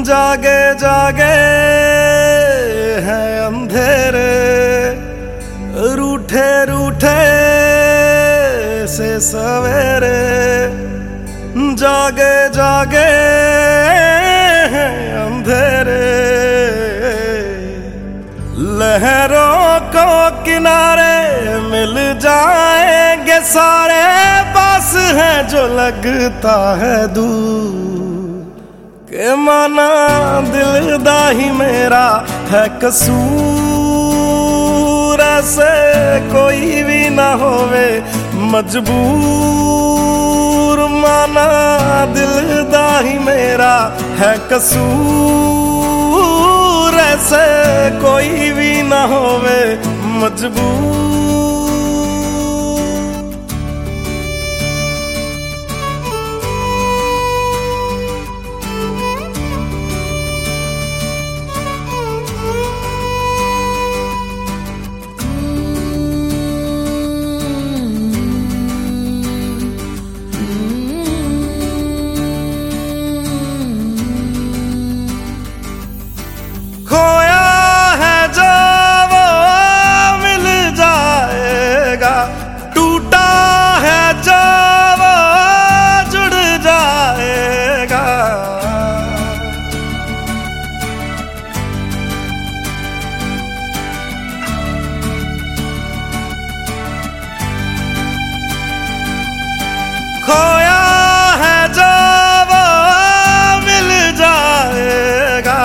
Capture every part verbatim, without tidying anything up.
जागे जागे हैं अंधेरे, रूठे रूठे से सवेरे। जागे जागे हैं अंधेरे, लहरों को किनारे मिल जाएंगे सारे। पास है जो लगता है दूर, के माना दिल दा ही मेरा है कसूर। ऐसे कोई भी ना होवे मजबूर, माना दिल दा ही मेरा है कसूर। ऐसे कोई भी ना होवे मजबूर। खोया है जो वो मिल जाएगा, टूटा है जो वो जुड़ जाएगा। खोया है जो वो मिल जाएगा,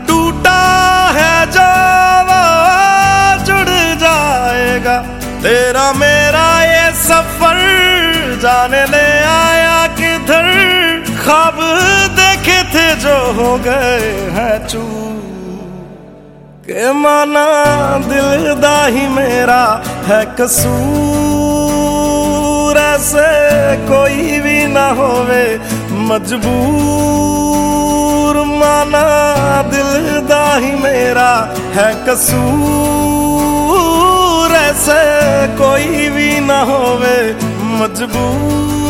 तेरा मेरा ये सफर जाने ले आया किधर। ख्वाब देखे थे जो हो गए हैं चूर, के माना दिल दा ही मेरा है कसूर। ऐसे कोई भी ना होवे मजबूर, माना दिल दा ही मेरा है कसूर। ऐसे कोई भी ना होवे मजबूर।